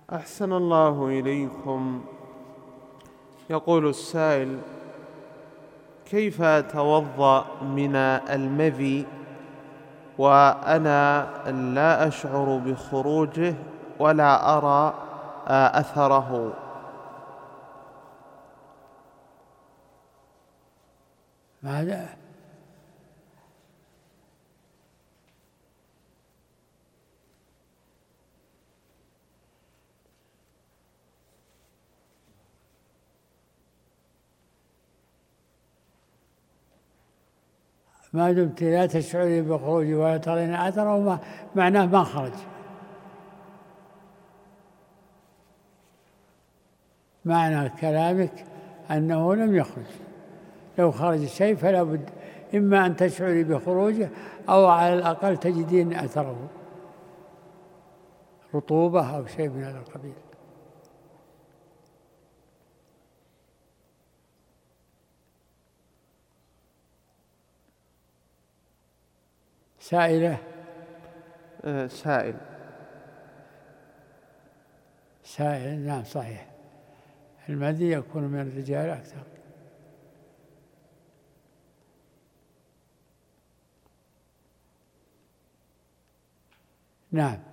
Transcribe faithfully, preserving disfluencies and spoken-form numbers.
أحسن الله إليكم. يقول السائل: كيف أتوضأ من المذي وأنا لا أشعر بخروجه ولا أرى أثره؟ ماذا؟ ما دمت لا تشعري بخروجه ولا ترين أثره معناه ما خرج، معنى كلامك أنه لم يخرج. لو خرج شيء فلا بد إما أن تشعري بخروجه أو على الأقل تجدين أثره، رطوبة أو شيء من هذا القبيل. سائلة؟ أه سائل. سائل، نعم صحيح، المذي يكون من الرجال أكثر. نعم.